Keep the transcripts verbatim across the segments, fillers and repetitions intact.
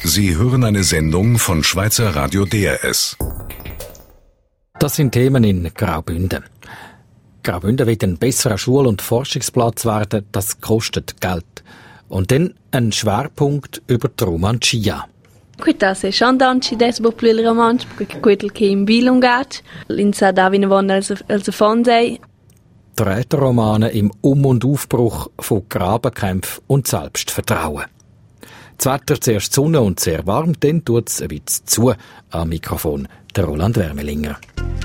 Sie hören eine Sendung von Schweizer Radio D R S. Das sind Themen in Graubünden. Graubünden will ein besserer Schul- und Forschungsplatz werden, das kostet Geld. Und dann ein Schwerpunkt über die Romancia. Questa è Shandanci des popolari romanci, perché quello che in Bilungat, l'insa davine von als als Fondei. Die Rätoromane im Um- und Aufbruch von Grabenkämpfen und Selbstvertrauen. Das Wetter zuerst Sonne und sehr warm, dann tut es ein bisschen zu. Am Mikrofon der Roland Wermelinger.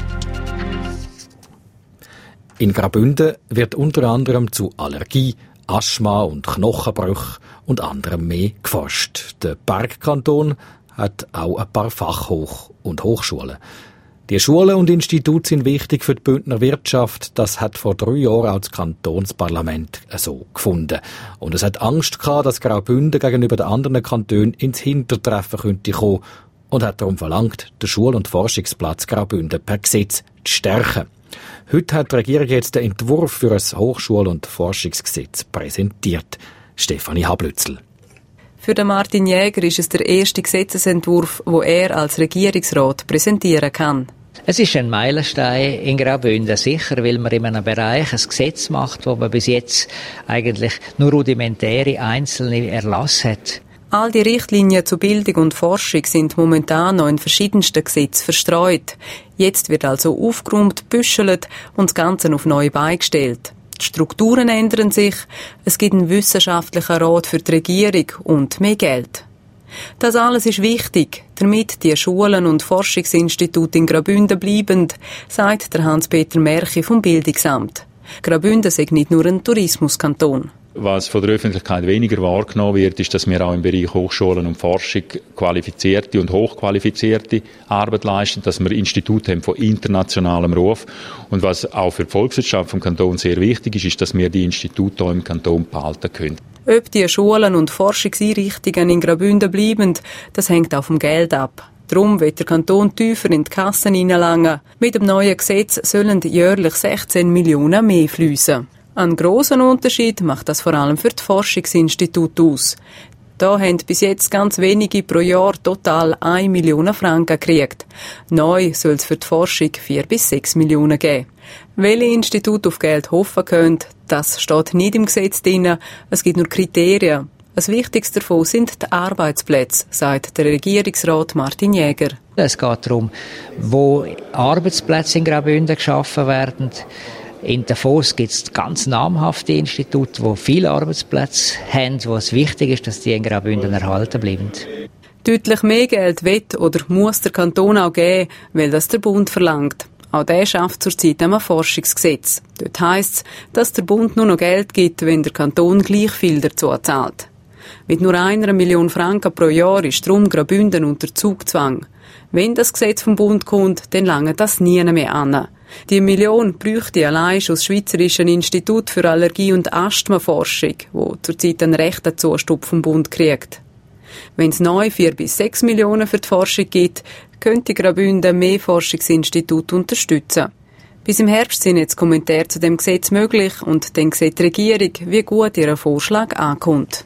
In Graubünden wird unter anderem zu Allergie, Asthma und Knochenbrüchen und anderem mehr geforscht. Der Bergkanton hat auch ein paar Fachhoch- und Hochschulen. Die Schulen und Institute sind wichtig für die Bündner Wirtschaft. Das hat vor drei Jahren auch das Kantonsparlament so gefunden. Und es hat Angst gehabt, dass Graubünden gegenüber den anderen Kantonen ins Hintertreffen könnte kommen und hat darum verlangt, den Schul- und Forschungsplatz Graubünden per Gesetz zu stärken. Heute hat die Regierung jetzt den Entwurf für ein Hochschul- und Forschungsgesetz präsentiert. Stefanie Hablützel. Für den Martin Jäger ist es der erste Gesetzesentwurf, den er als Regierungsrat präsentieren kann. Es ist ein Meilenstein in Graubünden, sicher, weil man in einem Bereich ein Gesetz macht, wo man bis jetzt eigentlich nur rudimentäre einzelne Erlasse hat. All die Richtlinien zu Bildung und Forschung sind momentan noch in verschiedensten Gesetzen verstreut. Jetzt wird also aufgeräumt, büschelt und das Ganze auf neue Beine gestellt. Die Strukturen ändern sich, es gibt einen wissenschaftlichen Rat für die Regierung und mehr Geld. Das alles ist wichtig, damit die Schulen und Forschungsinstitute in Graubünden bleiben, sagt der Hans-Peter Merchi vom Bildungsamt. Graubünden sei nicht nur ein Tourismuskanton. Was von der Öffentlichkeit weniger wahrgenommen wird, ist, dass wir auch im Bereich Hochschulen und Forschung qualifizierte und hochqualifizierte Arbeit leisten, dass wir Institute haben von internationalem Ruf. Und was auch für die Volkswirtschaft vom Kanton sehr wichtig ist, ist, dass wir die Institute auch im Kanton behalten können. Ob die Schulen und Forschungseinrichtungen in Graubünden bleiben, das hängt auch vom Geld ab. Darum wird der Kanton tiefer in die Kassen hineinlangen. Mit dem neuen Gesetz sollen jährlich sechzehn Millionen mehr fließen. Einen grossen Unterschied macht das vor allem für die Forschungsinstitute aus. Da haben bis jetzt ganz wenige pro Jahr total eine Million Franken gekriegt. Neu soll es für die Forschung vier bis sechs Millionen geben. Welche Institute auf Geld hoffen können, das steht nicht im Gesetz drin. Es gibt nur Kriterien. Das Wichtigste davon sind die Arbeitsplätze, sagt der Regierungsrat Martin Jäger. Es geht darum, wo Arbeitsplätze in Graubünden geschaffen werden. In Davos gibt es ganz namhafte Institute, die viele Arbeitsplätze haben, wo es wichtig ist, dass die in Graubünden erhalten bleiben. Deutlich mehr Geld will oder muss der Kanton auch geben, weil das der Bund verlangt. Auch der schafft zurzeit ein Forschungsgesetz. Dort heisst es, dass der Bund nur noch Geld gibt, wenn der Kanton gleich viel dazu zahlt. Mit nur einer Million Franken pro Jahr ist darum Graubünden unter Zugzwang. Wenn das Gesetz vom Bund kommt, dann lange das nie mehr an. Die Million bräuchte allein aus dem Schweizerischen Institut für Allergie- und Asthmaforschung, wo zurzeit einen rechten Zustupf vom Bund kriegt. Wenn es neu vier bis sechs Millionen für die Forschung gibt, könnte Graubünden mehr Forschungsinstitute unterstützen. Bis im Herbst sind jetzt Kommentare zu dem Gesetz möglich und dann sieht die Regierung, wie gut ihr Vorschlag ankommt.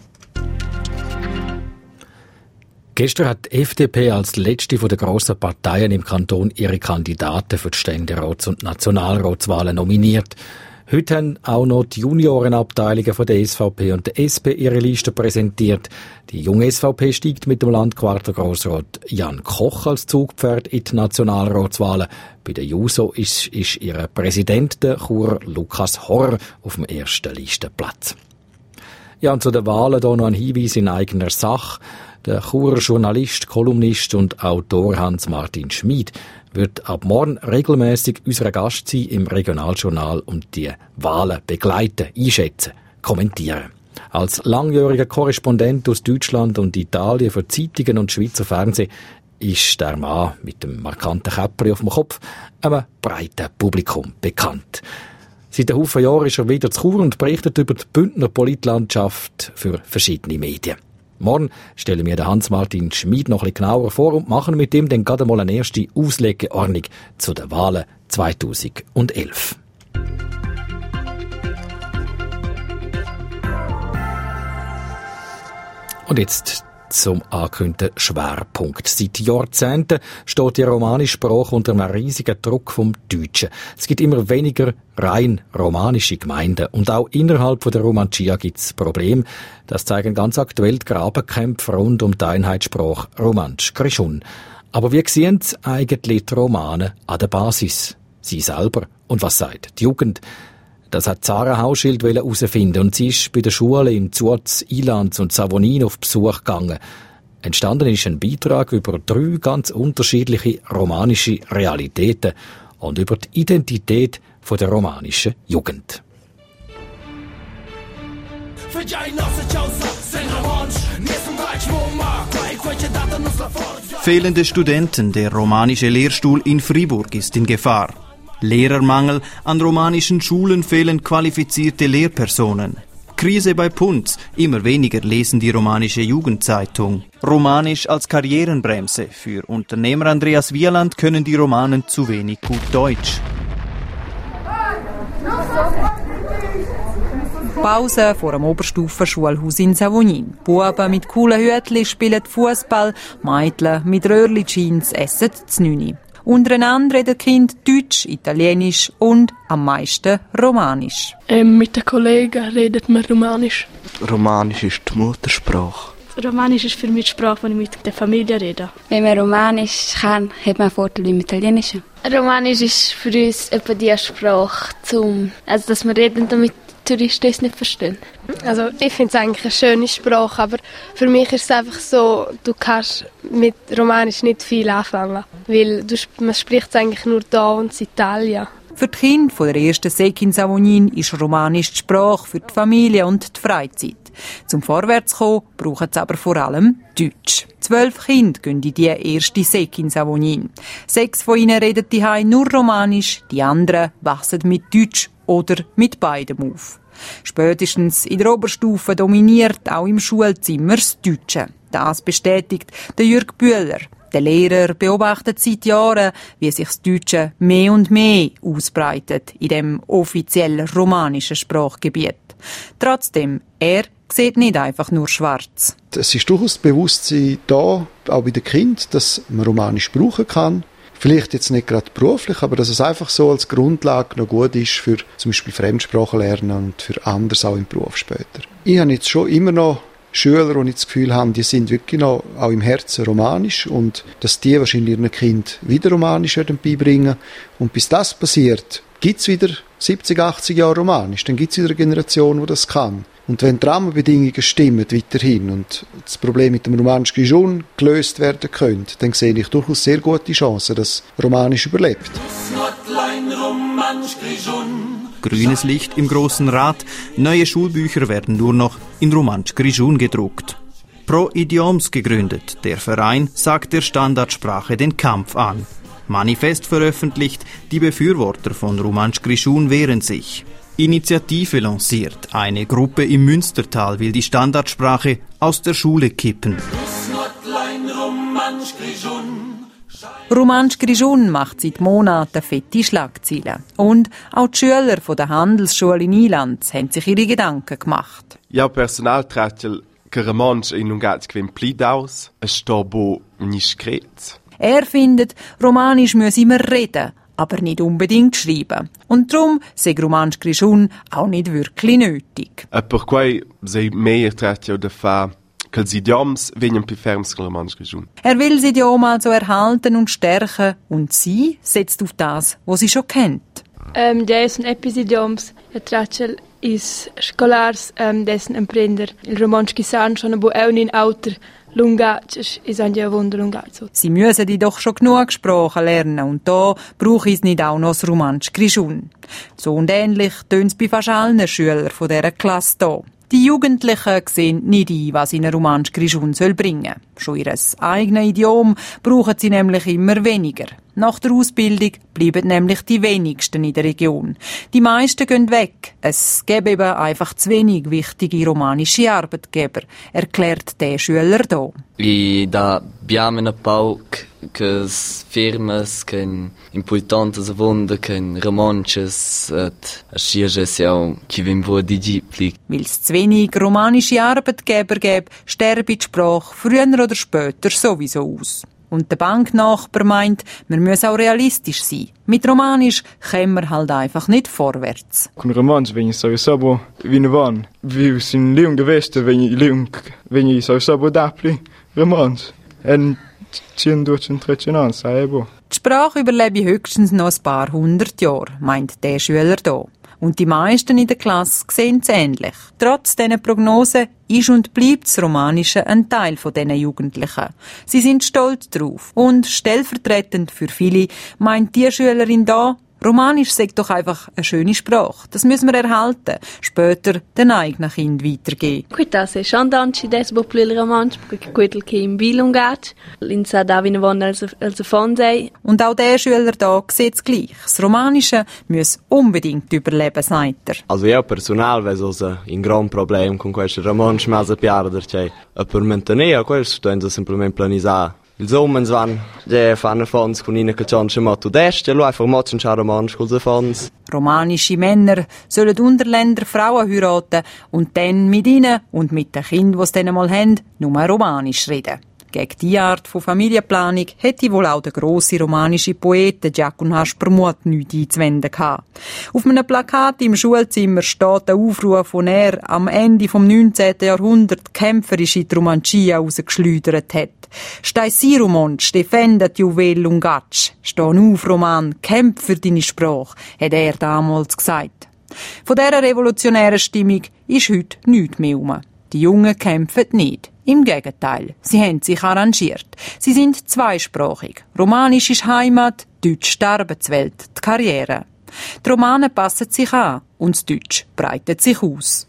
Gestern hat die F D P als letzte der grossen Parteien im Kanton ihre Kandidaten für die Ständerats- und Nationalratswahlen nominiert. Heute haben auch noch die Juniorenabteilungen von der S V P und der S P ihre Liste präsentiert. Die junge S V P steigt mit dem Landquarter-Grossrat Jan Koch als Zugpferd in die Nationalratswahlen. Bei der JUSO ist, ist ihr Präsident, der Churer Lukas Horr, auf dem ersten Listenplatz. Ja, und zu den Wahlen hier noch ein Hinweis in eigener Sache. Der Churer Journalist, Kolumnist und Autor Hans-Martin Schmid wird ab morgen regelmäßig unser Gast sein im Regionaljournal und die Wahlen begleiten, einschätzen, kommentieren. Als langjähriger Korrespondent aus Deutschland und Italien für Zeitungen und Schweizer Fernsehen ist der Mann mit dem markanten Käppli auf dem Kopf einem breiten Publikum bekannt. Seit einem Haufen Jahren ist er wieder zu Chur und berichtet über die Bündner Politlandschaft für verschiedene Medien. Morgen stellen wir den Hans-Martin Schmid noch ein bisschen genauer vor und machen mit ihm dann gerade mal eine erste Auslegeordnung zu den Wahlen zweitausendelf. Und jetzt zum angekündigten Schwerpunkt. Seit Jahrzehnten steht die romanische Sprache unter einem riesigen Druck vom Deutschen. Es gibt immer weniger rein romanische Gemeinden. Und auch innerhalb der Romantia gibt es Probleme. Das zeigen ganz aktuell die Grabenkämpfe rund um die Einheitssprache Romansch Grischun. Aber wie sehen eigentlich die Romanen an der Basis? Sie selber. Und was sagt die Jugend? Das hat Zara Hauschild herausfinden und sie ist bei der Schule in Zurz, Ilanz und Savonin auf Besuch gegangen. Entstanden ist ein Beitrag über drei ganz unterschiedliche romanische Realitäten und über die Identität der romanischen Jugend. Fehlende Studenten. Der romanische Lehrstuhl in Fribourg ist in Gefahr. Lehrermangel. An romanischen Schulen fehlen qualifizierte Lehrpersonen. Krise bei Punz. Immer weniger lesen die romanische Jugendzeitung. Romanisch als Karrierenbremse. Für Unternehmer Andreas Wieland können die Romanen zu wenig gut Deutsch. Pause vor dem Oberstufenschulhaus in Savonin. Buben mit coolen Hütchen spielen Fußball, Mädchen mit Röhrli-Jeans essen Znüni. Untereinander reden Kinder Deutsch, Italienisch und am meisten Romanisch. Ähm, mit den Kollegen redet man Romanisch. Romanisch ist die Muttersprache. Romanisch ist für mich die Sprache, die ich mit der Familie rede. Wenn man Romanisch kann, hat man einen Vorteil im Italienischen. Romanisch ist für uns etwa die Sprache, zum, also dass wir reden, damit die Touristen es nicht verstehen. Also ich finde es eigentlich eine schöne Sprache, aber für mich ist es einfach so, du kannst mit Romanisch nicht viel anfangen, weil du, man spricht es eigentlich nur da und in Italien. Für die Kinder von der ersten Sek in Savonin ist Romanisch die Sprache für die Familie und die Freizeit. Zum Vorwärtskommen brauchen sie aber vor allem Deutsch. Zwölf Kinder gehen in die erste Sek in Savonin. Sechs von ihnen reden daheim nur Romanisch, die anderen wachsen mit Deutsch oder mit beidem auf. Spätestens in der Oberstufe dominiert auch im Schulzimmer das Deutsche. Das bestätigt der Jürg Bühler. Der Lehrer beobachtet seit Jahren, wie sich das Deutsche mehr und mehr ausbreitet in dem offiziellen romanischen Sprachgebiet. Trotzdem, er sieht nicht einfach nur schwarz. Es ist durchaus das Bewusstsein da, auch bei den Kindern, dass man Romanisch brauchen kann. Vielleicht jetzt nicht gerade beruflich, aber dass es einfach so als Grundlage noch gut ist für zum Beispiel Fremdsprachen lernen und für anderes auch im Beruf später. Ich habe jetzt schon immer noch Schüler, die ich das Gefühl habe, die sind wirklich noch auch im Herzen romanisch und dass die wahrscheinlich ihren Kind wieder Romanisch werden beibringen. Und bis das passiert, gibt es wieder siebzig, achtzig Jahre Romanisch. Dann gibt es wieder eine Generation, die das kann. Und wenn die Rahmenbedingungen stimmen weiterhin und das Problem mit dem Romansch Grischun gelöst werden könnte, dann sehe ich durchaus sehr gute Chancen, dass Romanisch überlebt. Grünes Licht im Grossen Rat. Neue Schulbücher werden nur noch in Romansch Grischun gedruckt. Pro Idioms gegründet. Der Verein sagt der Standardsprache den Kampf an. Manifest veröffentlicht, die Befürworter von Romansch Grischun wehren sich. Initiative lanciert. Eine Gruppe im Münstertal will die Standardsprache aus der Schule kippen. Romansch Grischun macht seit Monaten fette Schlagzeilen. Und auch die Schüler von der Handelsschule in Ilanz haben sich ihre Gedanken gemacht. Ja, personalträtel che romansch in un gats quem plidaus, es sto bo nicht gret. Er findet, Romanisch müsse immer reden, aber nicht unbedingt schreiben. Und darum sei Romansch Grischun auch nicht wirklich nötig. E per quei sei mehr trätel da fa que els idioms venien più ferms que Romansch Grischun. Er will das Idiom also erhalten und stärken und sie setzt auf das, was sie schon kennt. Um, det är epidioms, jag träffar is skolars, um, det är emprender. Il romanski san schon bo auch in Alter lungac is an ja wunderlungac. Sie müssen die doch schon genug Sprachen lernen und da braucht es nicht auch noch das Romansch Grischun. So und ähnlich tönt's bei fast allen Schülern von dieser Klasse hier. Die Jugendlichen sehen nicht ein, was ihnen Romansch Grischun soll bringen. Schon ihr eigenes Idiom brauchen sie nämlich immer weniger. Nach der Ausbildung bleiben nämlich die wenigsten in der Region. Die meisten gehen weg. Es gibt eben einfach zu wenig wichtige romanische Arbeitgeber, erklärt der Schüler hier. I da abbiamo una pauc que as firmas, que importantes Wunder, que romanisches, as Schieges ja, que vem boa Digipli. Weil es zu wenig romanische Arbeitgeber gäbe, sterbe die Sprache früher oder später sowieso aus. Und der Banknachbar meint, man muss auch realistisch sein. Mit Romanisch kommen wir halt einfach nicht vorwärts. Con Romanisch wenn ich sowieso wie ne Wann. Wie sind Leon gewesen, wenn ich Leon, wenn ich sowieso dapli Romanisch. Und ziehen durch den Traditional, sei bo. Die Sprache überlebe höchstens noch ein paar hundert Jahre, meint der Schüler hier. Und die meisten in der Klasse sehen es ähnlich. Trotz dieser Prognosen ist und bleibt das Romanische ein Teil dieser Jugendlichen. Sie sind stolz drauf. Und stellvertretend für viele meint die Schülerin da, Romanisch sei doch einfach eine schöne Sprache. Das müssen wir erhalten, später den eigenen Kind weitergeben. Quita se Shandanci desbo plil romansch, quetel che in Bilung geht, linsa davine von als als Fonsei. Und auch der Schüler da sieht es gleich. Das Romanische muss unbedingt überleben, sagt er. Also io personal vedo un gran problem con questo romansch mase piarder, cioè per mantenere questo sto semplicemente planisare. Il Sommer waren die fanno Fons con ihnen che schon mal zu dest, lo einfach machen schon romansch con Fons. Romanische Männer sollen Unterländer Frauen heiraten und dann mit ihnen und mit den Kindern, die sie dann mal haben, nur Romanisch reden. Gegen diese Art von Familienplanung hätte wohl auch der grosse romanische Poet Giacomo Haspermuth nichts einzuwenden gehabt. Auf einem Plakat im Schulzimmer steht der Aufruf, den er am Ende des neunzehnten Jahrhunderts kämpferisch in die Romancia rausgeschleudert hat. «Stai si, Romansch, defendet Juwel Lungatsch. Steh auf, Roman, kämpf für deine Sprache», hat er damals gesagt. Von dieser revolutionären Stimmung ist heute nichts mehr herum. Die Jungen kämpfen nicht. Im Gegenteil, sie haben sich arrangiert. Sie sind zweisprachig. Romanisch ist Heimat, Deutsch die Arbeitswelt, die Karriere. Die Romanen passen sich an und das Deutsch breitet sich aus.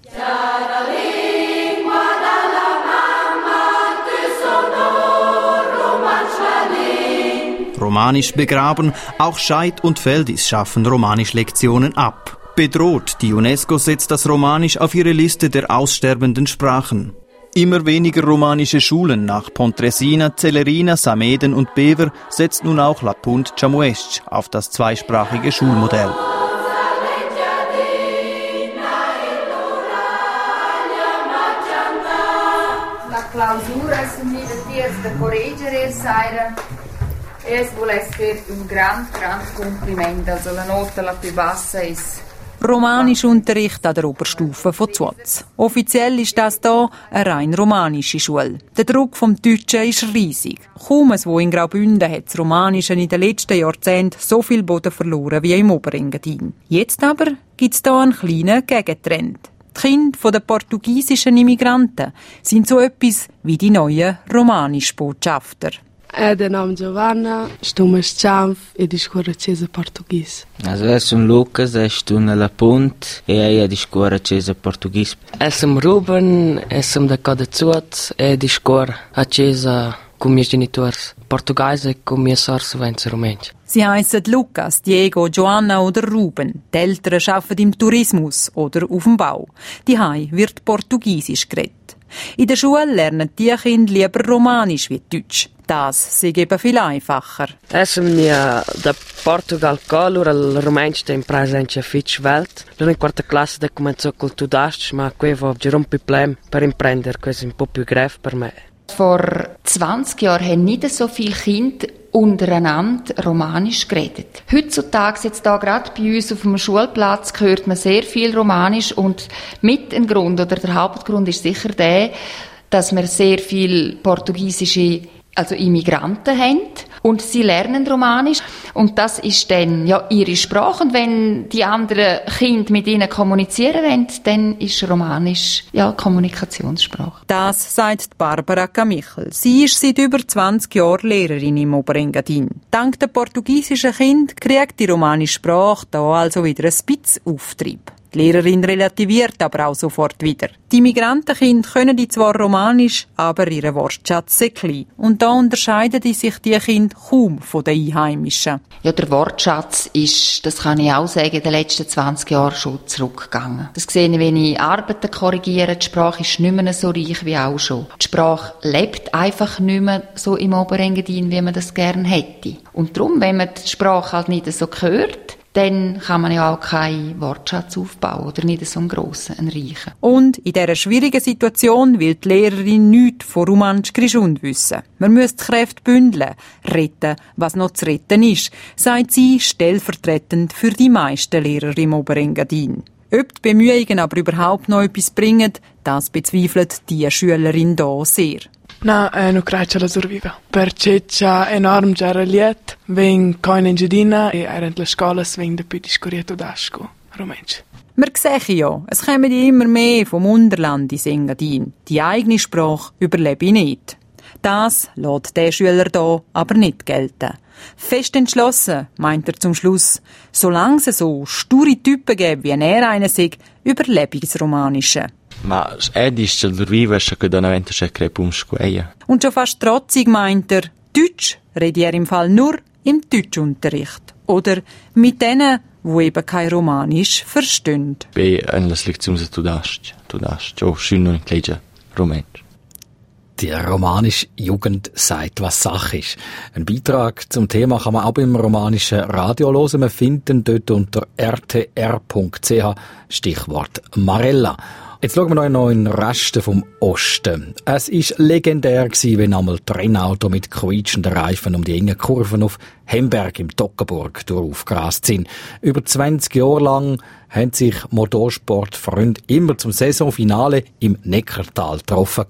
Romanisch begraben, auch Scheid und Feldis schaffen Romanisch-Lektionen ab. Bedroht, die UNESCO setzt das Romanisch auf ihre Liste der aussterbenden Sprachen. Immer weniger romanische Schulen nach Pontresina, Celerina, Sameden und Bever setzt nun auch La Punt Ciamuesc auf das zweisprachige Schulmodell. La clausura es mi dies de correggere saire. Es vuole fer un gran gran compliment, also la nota la più bassa ist Romanischunterricht an der Oberstufe von Zuotz. Offiziell ist das hier eine rein romanische Schule. Der Druck vom Deutschen ist riesig. Kaum ein wo in Graubünden hat das Romanische in den letzten Jahrzehnten so viel Boden verloren wie im Oberengadin. Jetzt aber gibt es hier einen kleinen Gegentrend. Die Kinder der portugiesischen Immigranten sind so etwas wie die neuen Romanisch-Botschafter. É de nome Giovanna, estou mais chave e de escola cesa português. Also eu sou Lucas, estou na La Punt e é de escola cesa português. Eu sou Ruben, eu sou da Cada Zuot e de escola cesa com meus genitores portugueses e com meus sorsuentes romanos. Sie heissen Lukas, Diego, Joanna oder Ruben. Die Eltern arbeiten im Tourismus oder auf dem Bau. Daheim wird Portugiesisch geredet. In der Schule lernen die Kinder lieber Romanisch wie Deutsch. Das sei eben viel einfacher. Essa minha da Portugal color, il romansch tem presente a fitch welt. Nur in quarta classe da começou a cultudasts, ma qui vo gerum problem per imprender, questo un po' più grave per me. Vor zwanzig Jahren haben nicht so viele Kinder untereinander Romanisch geredet. Heutzutage, jetzt da gerade bei uns auf dem Schulplatz, hört man sehr viel Romanisch und mit ein Grund oder der Hauptgrund ist sicher der, dass wir sehr viel portugiesische also Immigranten haben und sie lernen Romanisch und das ist dann ja ihre Sprache und wenn die anderen Kinder mit ihnen kommunizieren wollen, dann ist Romanisch ja Kommunikationssprache. Das sagt Barbara Camichel. Sie ist seit über zwanzig Jahren Lehrerin im Oberengadin. Dank der portugiesischen Kinder kriegt die romanische Sprache da also wieder ein bisschen Auftrieb. Die Lehrerin relativiert aber auch sofort wieder. Die Migrantenkinder können die zwar Romanisch, aber ihr Wortschatz sehr klein. Und da unterscheiden die sich die Kinder kaum von den Einheimischen. Ja, der Wortschatz ist, das kann ich auch sagen, in den letzten zwanzig Jahren schon zurückgegangen. Das sehe ich, wenn ich Arbeiten korrigiere. Die Sprache ist nicht mehr so reich wie auch schon. Die Sprache lebt einfach nicht mehr so im Oberengadin, wie man das gerne hätte. Und darum, wenn man die Sprache halt nicht so hört, dann kann man ja auch keinen Wortschatz aufbauen oder nicht so einen grossen, einen reichen. Und in dieser schwierigen Situation will die Lehrerin nichts von Romansch Grischun wissen. Man müsse die Kräfte bündeln, retten, was noch zu retten ist, sagt sie stellvertretend für die meisten Lehrer im Oberengadin. Ob die Bemühungen aber überhaupt noch etwas bringen, das bezweifelt die Schülerin hier sehr. No, eh, non credo la surviva. Perché c'è enorm già liet, ven coin in Gedina e erent le scuole sveng de più discorrieto d'asco, romensch. Man sehe ja, es kommen ja immer mehr vom Unterland ins Engadin. Die eigene Sprache überlebe nicht. Das lässt der Schüler hier aber nicht gelten. Fest entschlossen, meint er zum Schluss, solange es so sture Typen gäbe, wie er einer sagt, überlebe ich das Romanische. Ma è difficile vivere che da una c'è crepum scueia. Und schon fast trotzig meint er, Deutsch rede er im Fall nur im Deutschunterricht. Oder mit denen, die eben kein Romanisch verstehen. Bei einer Lektion du darfst, du darfst, oh, schön und kleiner Romanisch. Die romanische Jugend sagt, was Sache ist. Ein Beitrag zum Thema kann man auch beim romanischen Radio hören. Wir finden dort unter r t r punkt c h Stichwort Marella. Jetzt schauen wir noch in den Resten vom Osten. Es war legendär, wenn einmal die Rennautos mit quietschenden Reifen um die engen Kurven auf Hemberg im Toggenburg durchaufgerast sind. Über zwanzig Jahre lang haben sich Motorsportfreunde immer zum Saisonfinale im Neckartal getroffen.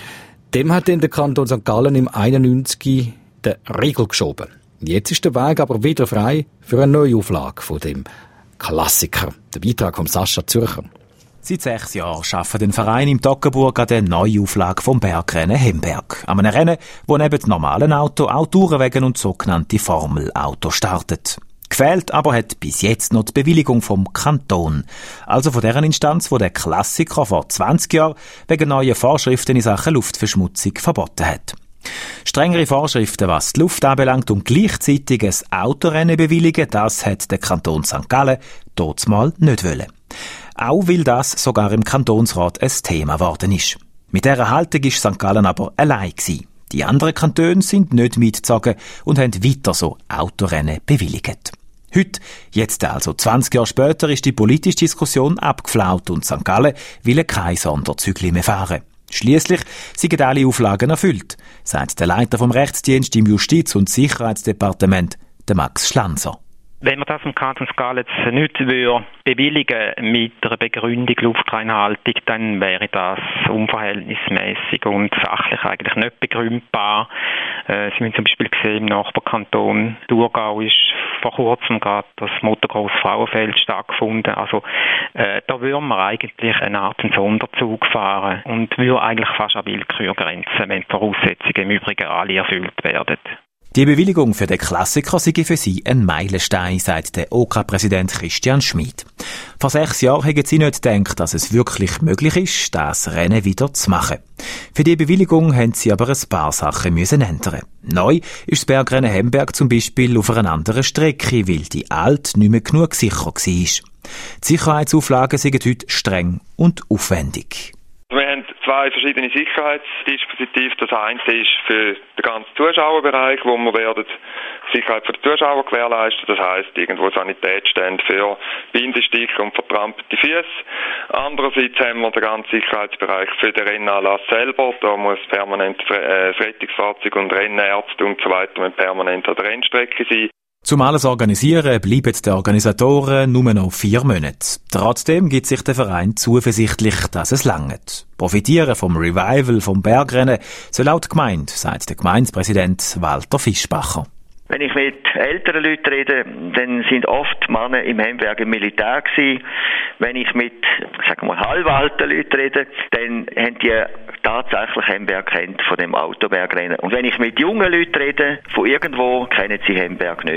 Dem hat dann der Kanton Sankt Gallen im einundneunzig den Riegel geschoben. Jetzt ist der Weg aber wieder frei für eine Neuauflage von dem Klassiker. Der Beitrag von Sascha Zürcher. Seit sechs Jahren arbeitet ein Verein im Toggenburg an der Neuauflage vom Bergrennen Hemberg. An einem Rennen, wo neben dem normalen Auto auch Tourenwagen und sogenannte Formelauto startet. Gefehlt aber hat bis jetzt noch die Bewilligung vom Kanton. Also von deren Instanz, wo der Klassiker vor zwanzig Jahren wegen neuen Vorschriften in Sachen Luftverschmutzung verboten hat. Strengere Vorschriften, was die Luft anbelangt und gleichzeitig ein Autorennen bewilligen, das hat der Kanton Sankt Gallen dortmal nicht wollen. Auch weil das sogar im Kantonsrat ein Thema geworden ist. Mit dieser Haltung ist Sankt Gallen aber allein gewesen. Die anderen Kantone sind nicht mitgezogen und haben weiter so Autorennen bewilligt. Heute, jetzt also zwanzig Jahre später, ist die politische Diskussion abgeflaut und Sankt Gallen will keine Sonderzügli mehr fahren. Schliesslich sind alle Auflagen erfüllt, sagt der Leiter vom Rechtsdienst im Justiz- und Sicherheitsdepartement, der Max Schlanzer. Wenn man das im Kanton Sankt Gallen nicht bewilligen mit einer Begründung Luftreinhaltung, dann wäre das unverhältnismäßig und sachlich eigentlich nicht begründbar. Äh, Sie haben zum Beispiel gesehen, im Nachbarkanton Thurgau ist vor kurzem gerade das Motocross Frauenfeld stattgefunden. Also äh, da würden wir eigentlich eine Art Sonderzug fahren und würde eigentlich fast an Willkür grenzen, wenn die Voraussetzungen im Übrigen alle erfüllt werden. Die Bewilligung für den Klassiker sei für sie ein Meilenstein, sagt der O K-Präsident Christian Schmid. Vor sechs Jahren hätten sie nicht gedacht, dass es wirklich möglich ist, das Rennen wieder zu machen. Für die Bewilligung haben sie aber ein paar Sachen müssen ändern. Neu ist das Bergrennen Hemberg zum Beispiel auf einer anderen Strecke, weil die alte nicht mehr genug sicher war. Die Sicherheitsauflagen sind heute streng und aufwendig. Wir haben zwei verschiedene Sicherheitsdispositive. Das eine ist für den ganzen Zuschauerbereich, wo wir werden die Sicherheit für die Zuschauer gewährleisten. Das heisst, irgendwo Sanitätsstände für Bindestücke und vertrampelte Füße. Andererseits haben wir den ganzen Sicherheitsbereich für den Rennanlass selber. Da muss permanent das Rettungsfahrzeug und Rennärzte und so weiter permanent an der Rennstrecke sein. Zum alles organisieren bleiben die Organisatoren nur noch vier Monate. Trotzdem gibt sich der Verein zuversichtlich, dass es langt. Profitieren vom Revival vom Bergrennen soll auch die Gemeinde, sagt der Gemeindepräsident Walter Fischbacher. Wenn ich mit älteren Leuten rede, dann sind oft Männer im Hemberg im Militär gewesen. Wenn ich mit, sagen wir mal, halbalten Leuten rede, dann haben die tatsächlich Hemberg kennt von dem Autobergrennen. Und wenn ich mit jungen Leuten rede, von irgendwo, kennen sie Hemberg nicht.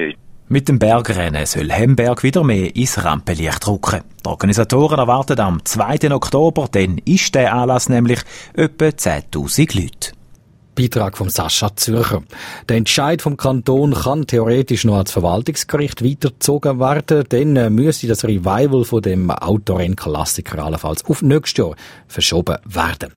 Mit dem Bergrennen soll Hemberg wieder mehr ins Rampenlicht rücken. Die Organisatoren erwarten am zweiten Oktober, dann ist der Anlass nämlich etwa zehntausend Leute. Beitrag von Sascha Zürcher. Der Entscheid vom Kanton kann theoretisch noch ans Verwaltungsgericht weitergezogen werden, dann müsste das Revival von dem Autorennklassiker allenfalls auf nächstes Jahr verschoben werden.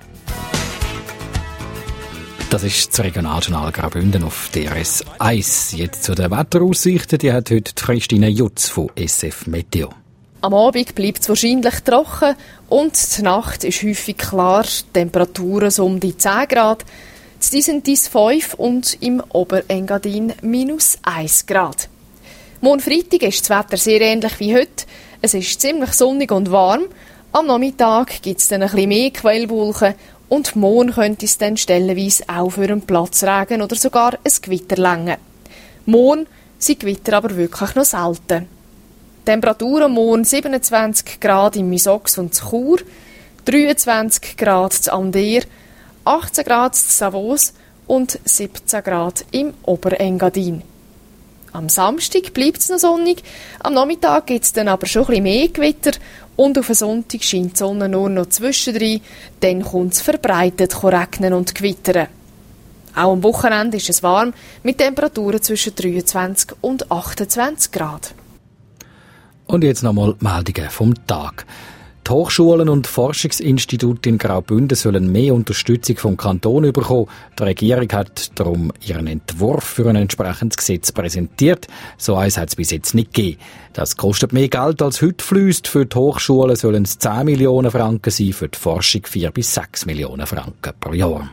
Das ist das Regionaljournal Graubünden auf D R S eins. Jetzt zu den Wetteraussichten, die hat heute Christine Jutz von S F Meteo. Am Abend bleibt es wahrscheinlich trocken und die Nacht ist häufig klar, Temperaturen so um die zehn Grad. Die sind dies fünf und im Oberengadin minus eins Grad. Morgen Freitag ist das Wetter sehr ähnlich wie heute. Es ist ziemlich sonnig und warm. Am Nachmittag gibt es dann ein bisschen mehr Quellwolken und morgen könnte es dann stellenweise auch für einen Platzregen oder sogar ein Gewitter langen. Morgen sind Gewitter aber wirklich noch selten. Temperaturen morgen siebenundzwanzig Grad im Misox und in Chur, dreiundzwanzig Grad in Ander, achtzehn Grad in Savos und siebzehn Grad im Oberengadin. Am Samstag bleibt es noch sonnig, am Nachmittag gibt es dann aber schon ein bisschen mehr Gewitter und auf den Sonntag scheint die Sonne nur noch zwischendrin, dann kommt es verbreitet regnen und gewittern. Auch am Wochenende ist es warm, mit Temperaturen zwischen dreiundzwanzig und achtundzwanzig Grad. Und jetzt nochmal Meldungen vom Tag. Die Hochschulen und Forschungsinstitute in Graubünden sollen mehr Unterstützung vom Kanton bekommen. Die Regierung hat darum ihren Entwurf für ein entsprechendes Gesetz präsentiert. So eins hat es bis jetzt nicht gegeben. Das kostet mehr Geld als heute fließt. Für die Hochschulen sollen es zehn Millionen Franken sein, für die Forschung vier bis sechs Millionen Franken pro Jahr.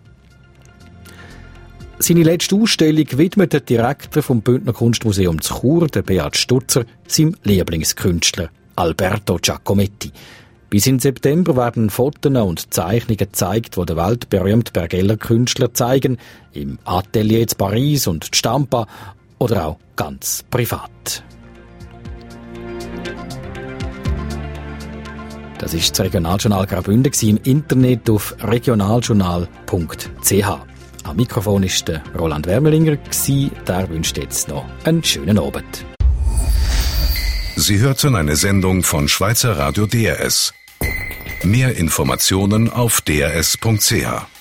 Seine letzte Ausstellung widmet der Direktor vom Bündner Kunstmuseum zu Chur, der Beat Stutzer, seinem Lieblingskünstler Alberto Giacometti. Bis in September werden Fotos und Zeichnungen gezeigt, die der weltberühmte Bergeller Künstler zeigen, im Atelier in Paris und Stampa oder auch ganz privat. Das ist das Regionaljournal Graubünden im Internet auf regionaljournal punkt c h. Am Mikrofon war der Roland Wermelinger. Der wünscht jetzt noch einen schönen Abend. Sie hörten eine Sendung von Schweizer Radio D R S. Mehr Informationen auf d r s punkt c h.